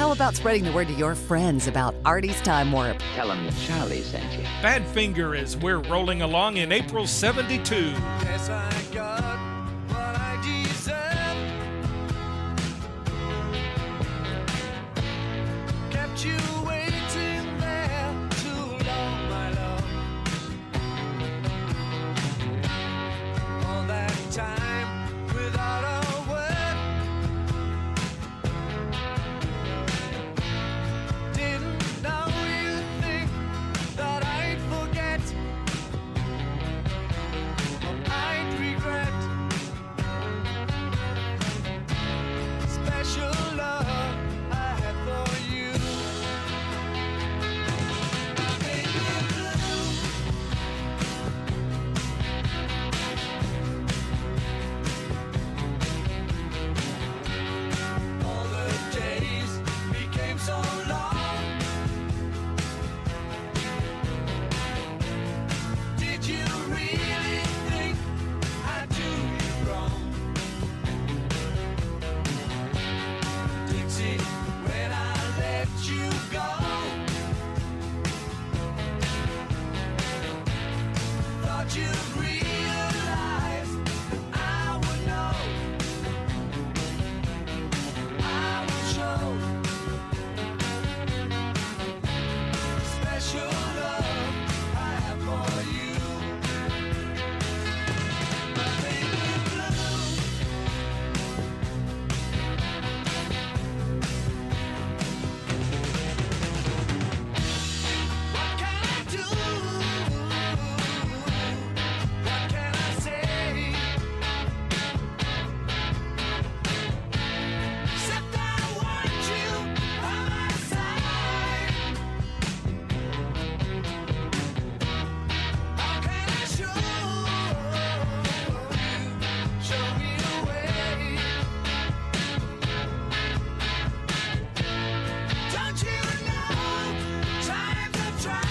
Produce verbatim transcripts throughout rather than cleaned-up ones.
how about spreading the word to your friends about Artie's Time Warp? Tell them that Charlie sent you. Badfinger as we're rolling along in April seventy-two. Guess I got what I deserve. Kept you waiting there too long, my love. All that time without a word. Didn't know you'd think that I'd forget. I'd regret. Special love I had for you. Baby blue. All the days became so long. Did you really think I'd do you wrong? Dixie, when I let you go, thought you'd realize I would know. I would show special love I have for you. My baby blue. What can I do? What can I say? Except I want you by my side. How can I show you, show me the way? Don't you know times I've tried?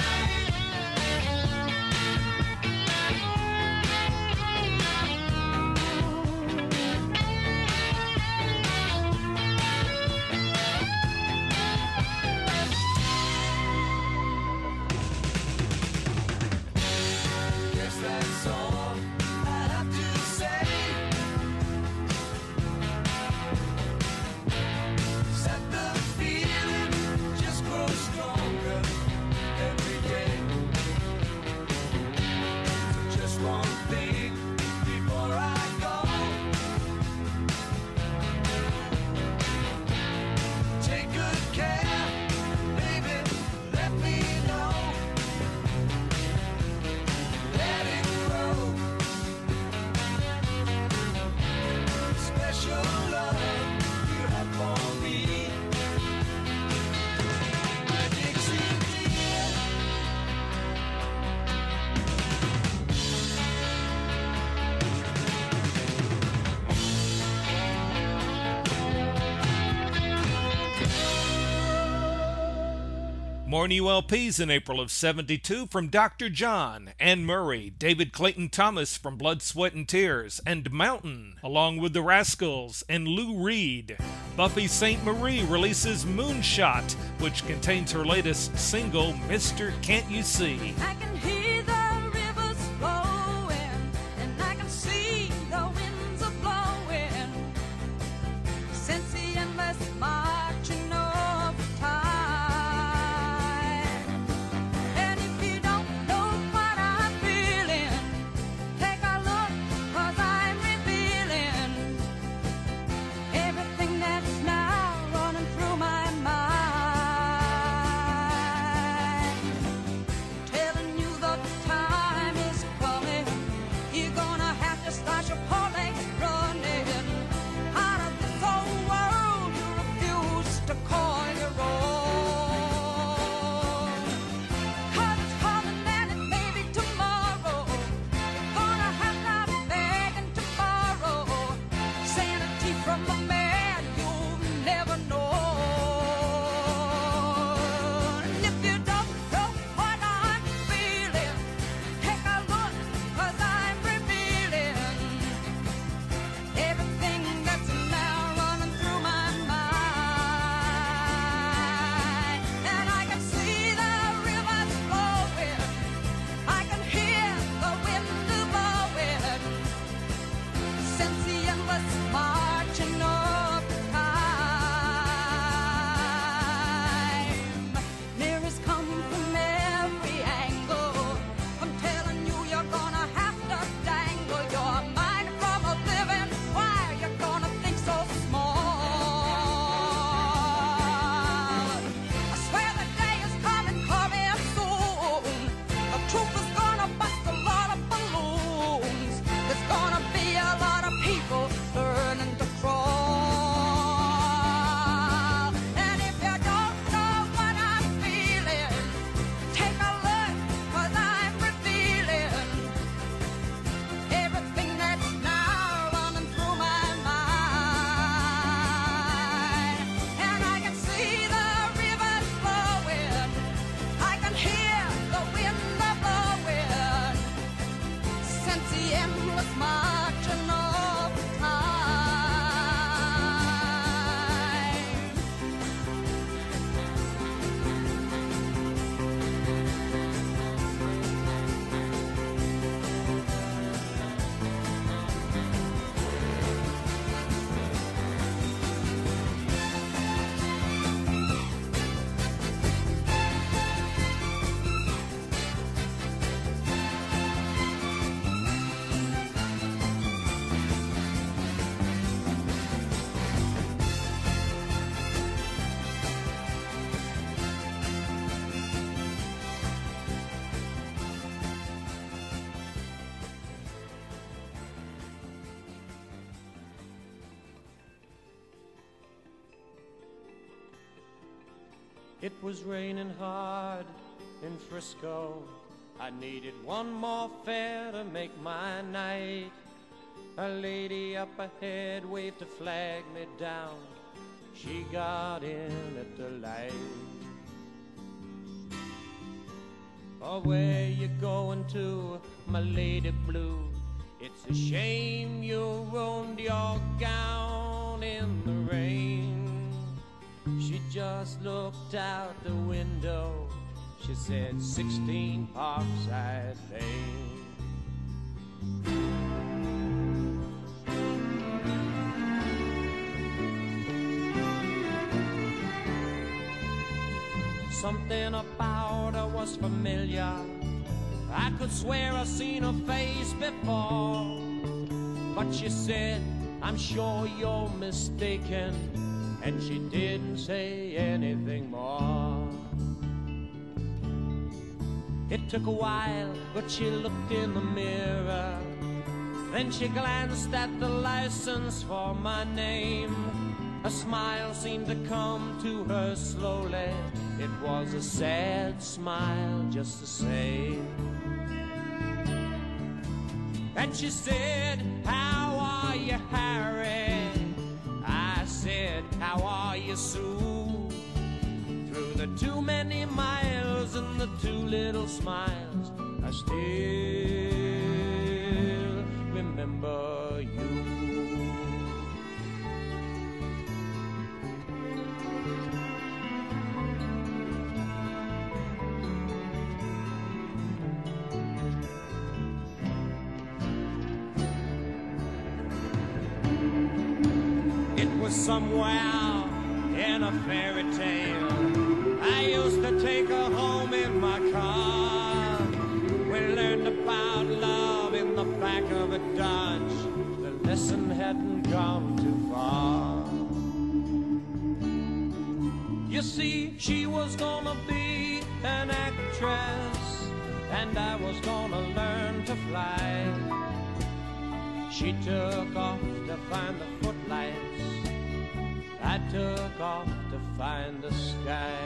Guess that's all I have to say. Set the feeling just grows stronger every day. Just one thing before I go. Take good care, baby. Let me know. Let it grow. Special love you have for me. My Dixie dear. More new L Ps in April of seventy-two from Doctor John, Anne Murray, David Clayton Thomas from Blood, Sweat and Tears, and Mountain, along with the Rascals and Lou Reed. Buffy Sainte Marie releases Moonshot, which contains her latest single, Mister Can't You See? I can hear the rivers flowing, and I can see the winds are blowing. Since the endless marching of time. And if you don't know what I'm feeling, take a look, 'cause I'm revealing everything that's now running through my mind. Telling you the time is coming, you're gonna have to start your poor legs running. Out of this old world you refuse to call your own. 'Cause it's coming and it may be tomorrow. You're gonna have to beg and to borrow sanity from a man you've never known. And if you don't know what I'm feeling, take a look, 'cause I'm revealing everything that's now running through my mind. It was raining hard in Frisco. I needed one more fare to make my night. A lady up ahead waved to flag me down. She got in at the light. Oh, where you going to, my lady blue? It's a shame you ruined your gown in the rain. She just looked out the window. She said, sixteen Parkside Lane. Something about her was familiar. I could swear I've seen her face before. But she said, I'm sure you're mistaken. And she didn't say anything more. It took a while, but she looked in the mirror. Then she glanced at the license for my name. A smile seemed to come to her slowly. It was a sad smile just the same. And she said, how are you, Harry? I said, how are you, Sue? Through the too many miles and the too little smiles, I still remember you. It was somewhere in a fairy tale. I used to take her home in my car. We learned about love in the back of a Dodge. The lesson hadn't gone too far. You see, she was gonna be an actress, and I was gonna learn to fly. She took off to find the footlights. I took off to find the sky.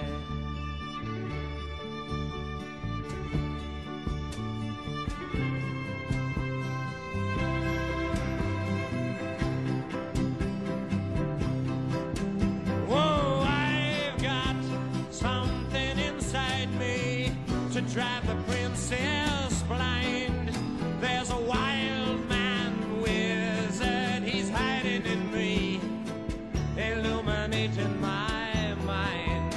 Whoa, I've got something inside me to drive the princess blind. There's a wild man wizard, he's hiding in me, illuminating my mind.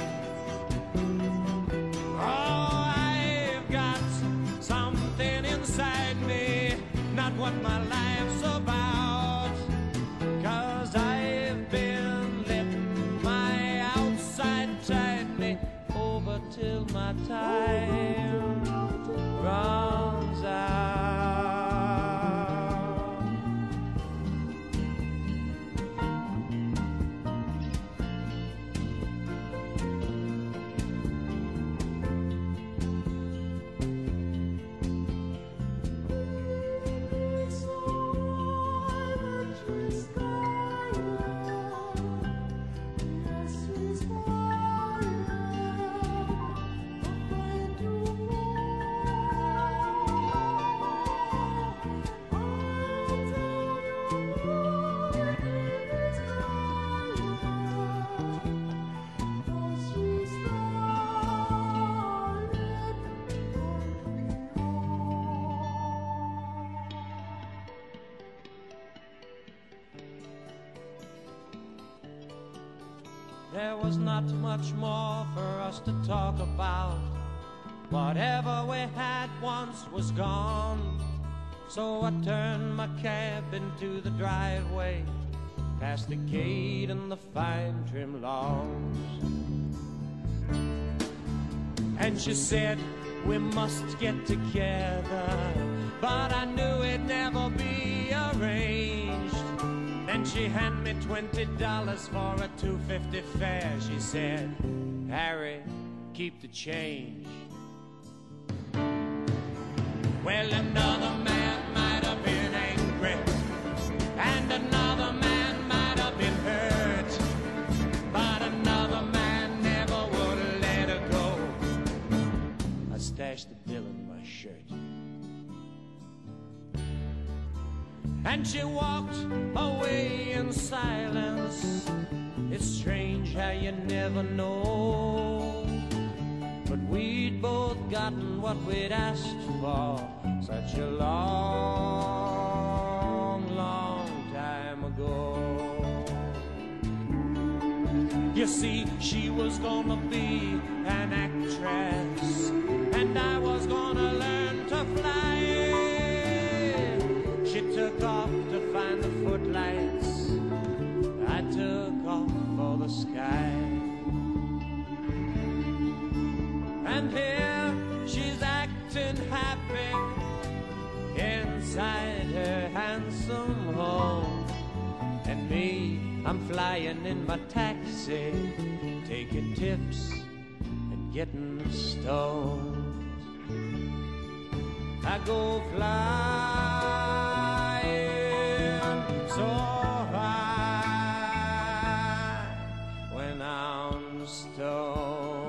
Oh, I've got something inside me, not what my life's about. 'Cause I've been letting my outside tide me over till my time runs out. There was not much more for us to talk about. Whatever we had once was gone. So I turned my cab into the driveway, past the gate and the fine trim lawns. And she said, we must get together, but I knew it'd never be arranged. Then she handed me twenty dollars for a two fifty fare. She said, Harry, keep the change. Well, another man might have been angry, and another man might have been hurt, but another man never would have let the bill in my shirt. And she walked away in silence. It's strange how you never know, but we'd both gotten what we'd asked for such a long, long time ago. You see, she was gonna be an actress, and I was gonna learn to fly. She took off to find the footlights, I took off for the sky. And here she's acting happy inside her handsome home, and me, I'm flying in my taxi, taking tips and getting stoned. I go flying so high when I'm stoned.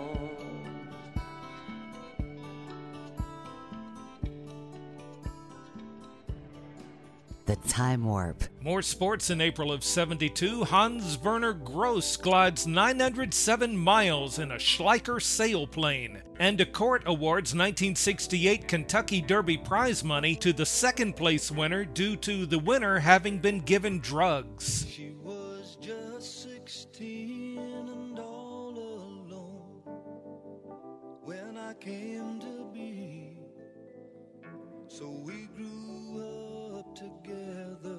The Time Warp. More sports. In April of seventy-two, Hans Werner Gross glides nine hundred seven miles in a Schleicher sailplane. And a court awards nineteen sixty-eight Kentucky Derby prize money to the second place winner due to the winner having been given drugs. She was just sixteen and all alone when I came to be. So we grew up together,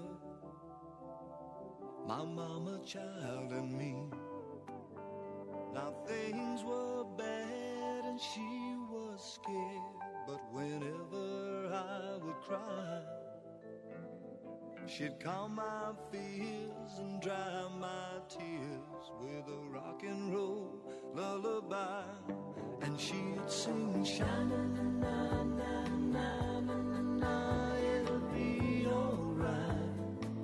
my mama, child, and me. Now things were bad and she was scared, but whenever I would cry, she'd calm my fears and dry my tears with a rock and roll lullaby. And she'd sing, sha-na-na-na-na-na-na, it'll be alright.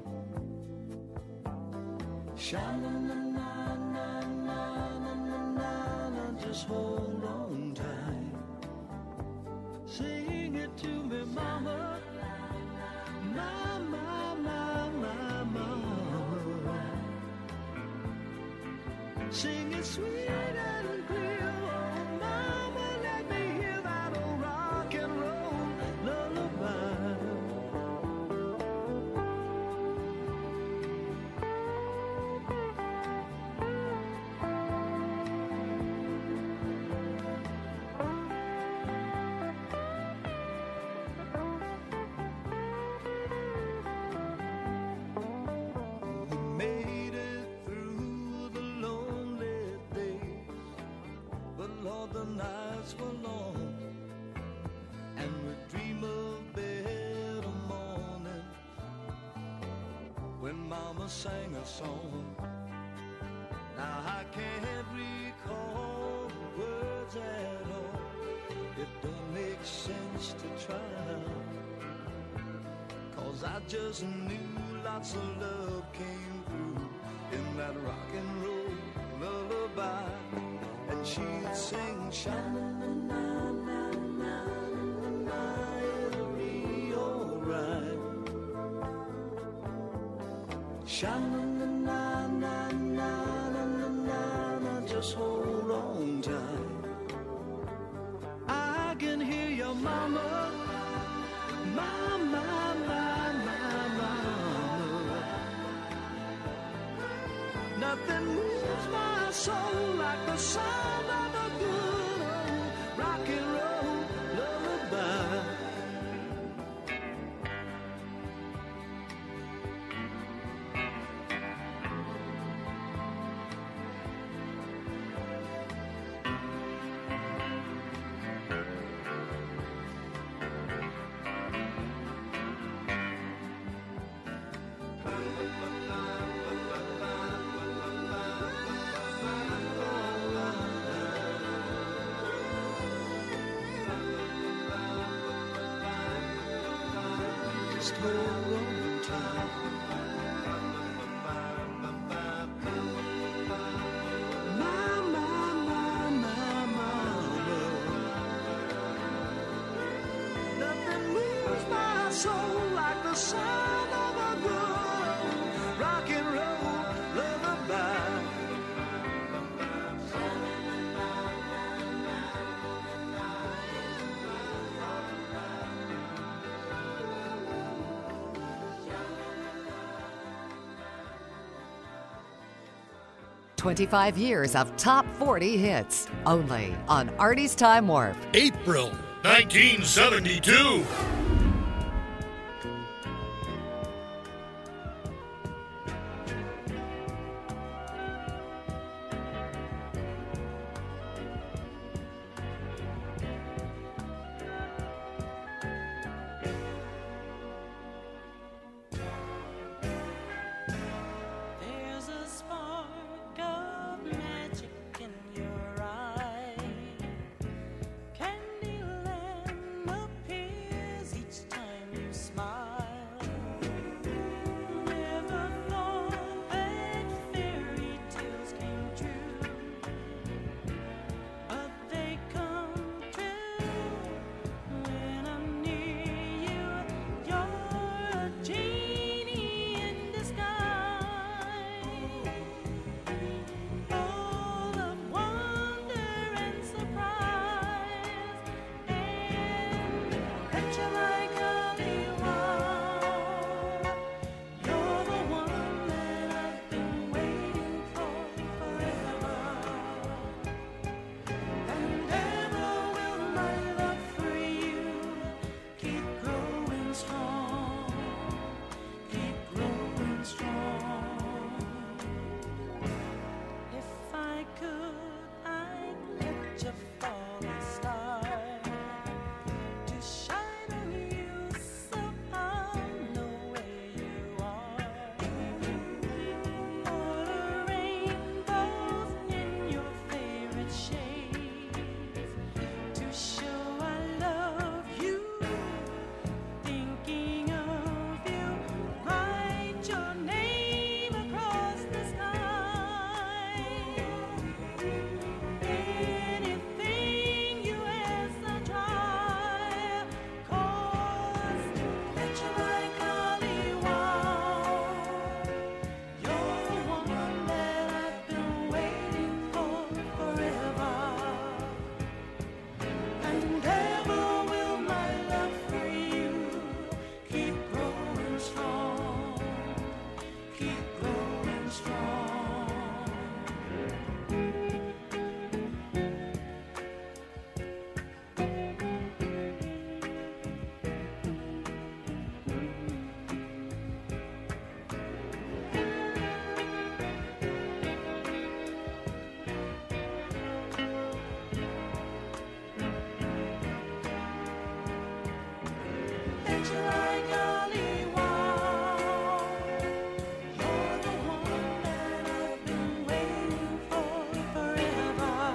Sha-na-na-na-na-na-na-na, just hold on tight. Sing it to me, mama. Mama, mama, mama. Sing it sweet and clear, oh mama, let me hear that old rock and roll lullaby. We made it through the lonely days, but Lord, the nights were long, and we dream of better mornings when Mama sang a song. Now I can't recall the words at all, it don't make sense to try, 'cause I just knew lots of love came through in that rock and roll lullaby. And she'd sing, sha-na-na-na-na-na-na, it'll be alright. Sha-na-na-na-na-na-na-na, just hold on tight. I can hear your mama, mama, mama, mama. Nothing moves my soul like the sound of a good old rock and roll lullaby. Just hold on tight. My, my, my, my, my love. soul like the sound of a good rock and roll lullaby. twenty-five years of top forty hits, only on Artie's Time Warp. April nineteen seventy-two. There's a spark of magic in your eye. Candyland appears each time you smile. Never thought that fairy tales came true, but they come true when I'm near you. You're a genie in disguise, full of wonder and surprise, and picture like Hollywood. You're the one that I've been waiting for forever, and ever will my love for you keep growing strong, keep growing strong. If I could, I'd let you fall a star to shine on you so I'll know where you are. Order rainbows in your favorite shades to show I love you. Thinking of you, write your name across the sky. Anything you ask, I'll try. 'Cause picture like Hollywood. You're the one that I've been waiting for forever, and ever will my love for you keep growing strong, keep growing strong. Picture like Hollywood. You're the one that I've been waiting for forever,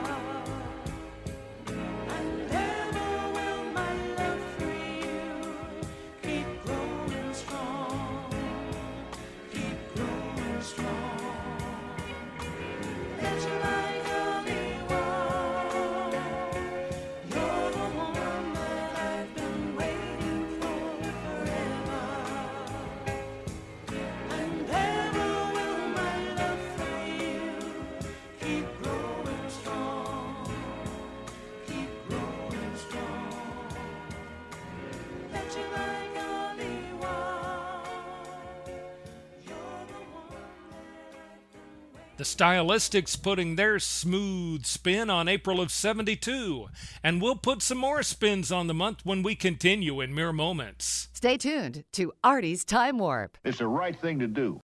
and ever will my love for you keep growing strong, keep growing strong. Picture like Hollywood. You're the one that I've been waiting for forever, and ever will my love for you keep growing strong, keep growing strong. Picture like Hollywood. You're the one that I've been waiting. The Stylistics putting their smooth spin on April of seventy-two, and we'll put some more spins on the month when we continue in mere moments. Stay tuned to Artie's Time Warp. It's the right thing to do.